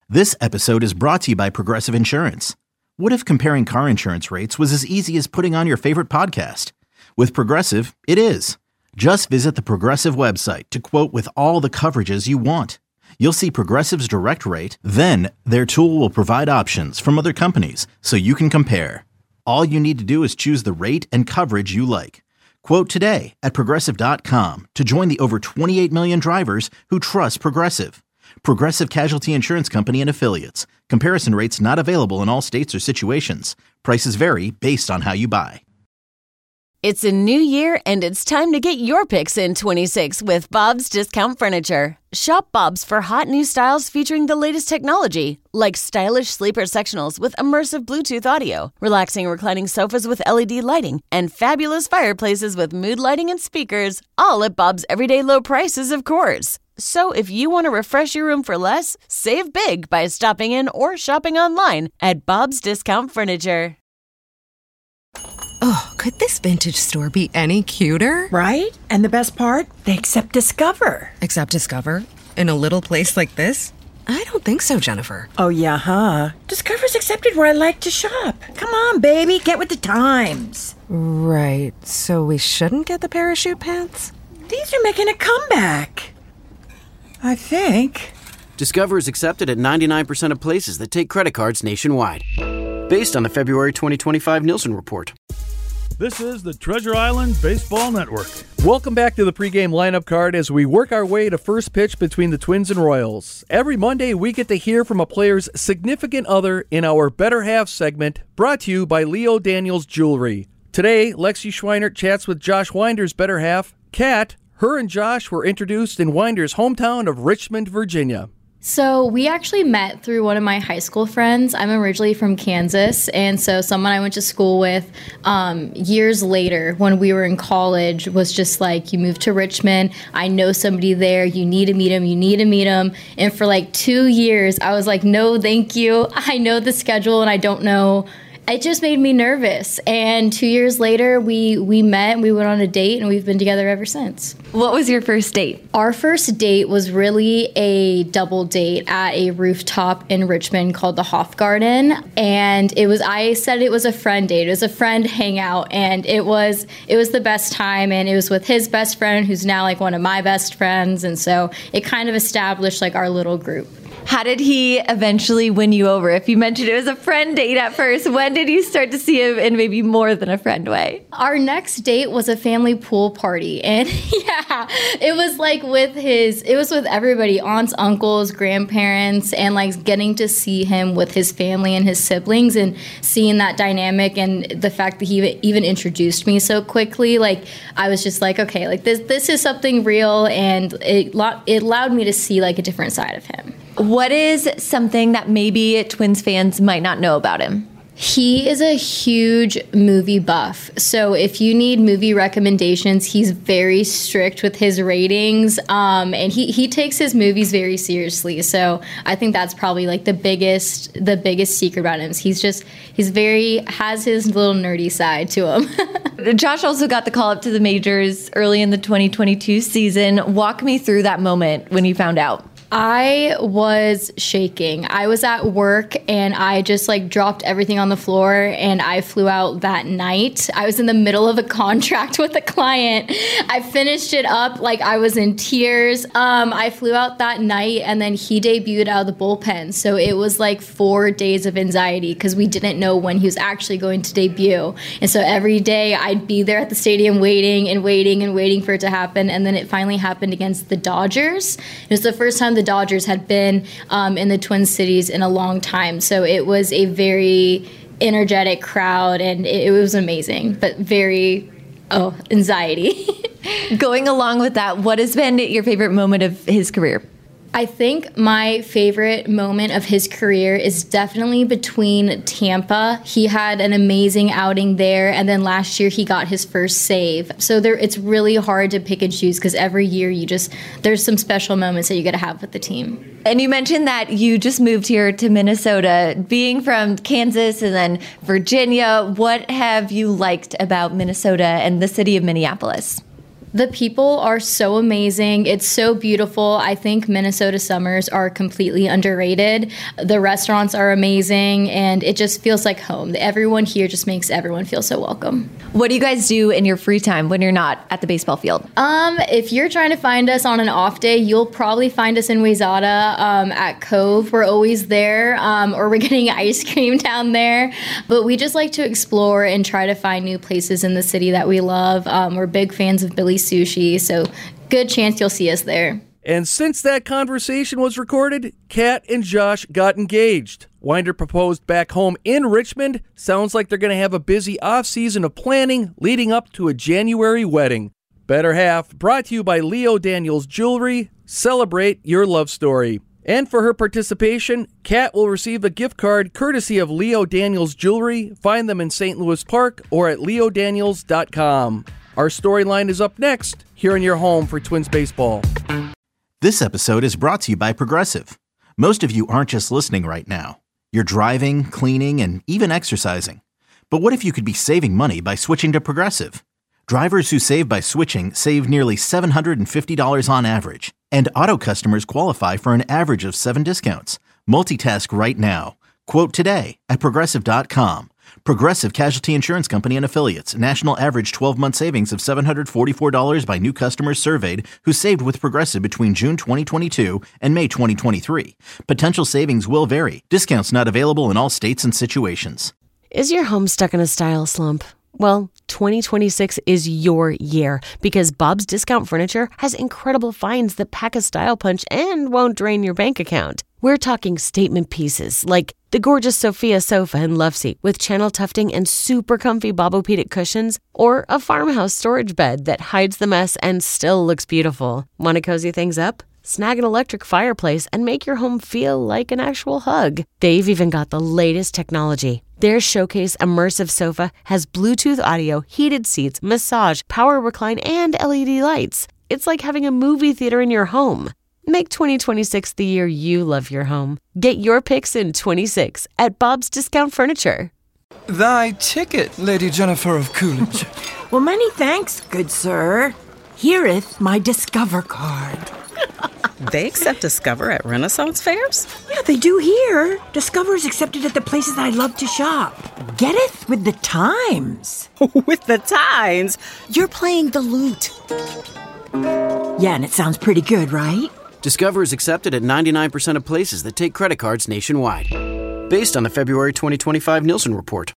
This episode is brought to you by Progressive Insurance. What if comparing car insurance rates was as easy as putting on your favorite podcast? With Progressive, it is. Just visit the Progressive website to quote with all the coverages you want. You'll see Progressive's direct rate, then their tool will provide options from other companies so you can compare. All you need to do is choose the rate and coverage you like. Quote today at Progressive.com to join the over 28 million drivers who trust Progressive. Progressive Casualty Insurance Company and Affiliates. Comparison rates not available in all states or situations. Prices vary based on how you buy. It's a new year, and it's time to get your picks in 26 with Bob's Discount Furniture. Shop Bob's for hot new styles featuring the latest technology, like stylish sleeper sectionals with immersive Bluetooth audio, relaxing reclining sofas with LED lighting, and fabulous fireplaces with mood lighting and speakers, all at Bob's everyday low prices, of course. So if you want to refresh your room for less, save big by stopping in or shopping online at Bob's Discount Furniture. Oh, could this vintage store be any cuter? Right? And the best part? They accept Discover. Accept Discover? In a little place like this? I don't think so, Jennifer. Oh, yeah, huh? Discover's accepted where I like to shop. Come on, baby, get with the times. Right, so we shouldn't get the parachute pants? These are making a comeback. I think. Discover is accepted at 99% of places that take credit cards nationwide. Based on the February 2025 Nielsen report. This is the Treasure Island Baseball Network. Welcome back to the pregame lineup card as we work our way to first pitch between the Twins and Royals. Every Monday, we get to hear from a player's significant other in our Better Half segment, brought to you by Leo Daniels Jewelry. Today, Lexi Schweinert chats with Josh Winder's better half, Kat. Her and Josh were introduced in Winder's hometown of Richmond, Virginia. So we actually met through one of my high school friends. I'm originally from Kansas, and so someone I went to school with years later when we were in college was just like, you moved to Richmond, I know somebody there, you need to meet him. And for like 2 years, I was like, no, thank you. I know the schedule and I don't know. It just made me nervous. And 2 years later, we met and we went on a date, and we've been together ever since. What was your first date? Our first date was really a double date at a rooftop in Richmond called the Hofgarten. And I said it was a friend date. It was a friend hangout, and it was the best time. And it was with his best friend, who's now like one of my best friends. And so it kind of established like our little group. How did he eventually win you over? If you mentioned it was a friend date at first, when did you start to see him in maybe more than a friend way? Our next date was a family pool party. And yeah, it was like it was with everybody, aunts, uncles, grandparents, and like getting to see him with his family and his siblings and seeing that dynamic and the fact that he even introduced me so quickly. Like I was just like, okay, like this is something real, and it allowed me to see like a different side of him. What is something that maybe Twins fans might not know about him? He is a huge movie buff. So if you need movie recommendations, he's very strict with his ratings. And he takes his movies very seriously. So I think that's probably like the biggest secret about him. Has his little nerdy side to him. Josh also got the call up to the majors early in the 2022 season. Walk me through that moment when you found out. I was shaking. I was at work and I just like dropped everything on the floor and I flew out that night. I was in the middle of a contract with a client. I finished it up like I was in tears. I flew out that night and then he debuted out of the bullpen. So it was like 4 days of anxiety because we didn't know when he was actually going to debut. And so every day I'd be there at the stadium waiting for it to happen. And then it finally happened against the Dodgers. It was the first time the Dodgers had been in the Twin Cities in a long time. So it was a very energetic crowd and it was amazing, but very, anxiety. Going along with that, what has been your favorite moment of his career? I think my favorite moment of his career is definitely between Tampa. He had an amazing outing there, and then last year he got his first save. So it's really hard to pick and choose because every year there's some special moments that you get to have with the team. And you mentioned that you just moved here to Minnesota. Being from Kansas and then Virginia, what have you liked about Minnesota and the city of Minneapolis? The people are so amazing. It's so beautiful. I think Minnesota summers are completely underrated. The restaurants are amazing, and it just feels like home. Everyone here just makes everyone feel so welcome. What do you guys do in your free time when you're not at the baseball field? If you're trying to find us on an off day, you'll probably find us in Wayzata at Cove. We're always there, or we're getting ice cream down there. But we just like to explore and try to find new places in the city that we love. We're big fans of Billy Sushi, so good chance you'll see us there. And since that conversation was recorded, Kat and Josh got engaged. Winder proposed back home in Richmond. Sounds like they're going to have a busy off-season of planning leading up to a January wedding. Better Half, brought to you by Leo Daniels Jewelry. Celebrate your love story. And for her participation, Kat will receive a gift card courtesy of Leo Daniels Jewelry. Find them in St. Louis Park or at leodaniels.com. Our storyline is up next, here in your home for Twins Baseball. This episode is brought to you by Progressive. Most of you aren't just listening right now. You're driving, cleaning, and even exercising. But what if you could be saving money by switching to Progressive? Drivers who save by switching save nearly $750 on average. And auto customers qualify for an average of 7 discounts. Multitask right now. Quote today at Progressive.com. Progressive Casualty Insurance Company and Affiliates. National average 12-month savings of $744 by new customers surveyed who saved with Progressive between June 2022 and May 2023. Potential savings will vary. Discounts not available in all states and situations. Is your home stuck in a style slump? Well, 2026 is your year because Bob's Discount Furniture has incredible finds that pack a style punch and won't drain your bank account. We're talking statement pieces like the gorgeous Sophia sofa and love seat with channel tufting and super comfy Bobopedic cushions, or a farmhouse storage bed that hides the mess and still looks beautiful. Want to cozy things up? Snag an electric fireplace and make your home feel like an actual hug. They've even got the latest technology. Their Showcase Immersive Sofa has Bluetooth audio, heated seats, massage, power recline, and LED lights. It's like having a movie theater in your home. Make 2026 the year you love your home. Get your picks in 26 at Bob's Discount Furniture. Thy ticket, Lady Jennifer of Coolidge. Well, many thanks, good sir. Here'th my Discover card. They accept Discover at Renaissance fairs? Yeah, they do here. Discover is accepted at the places I love to shop. Getteth with the times. With the times? You're playing the lute. Yeah, and it sounds pretty good, right? Discover is accepted at 99% of places that take credit cards nationwide. Based on the February 2025 Nielsen report.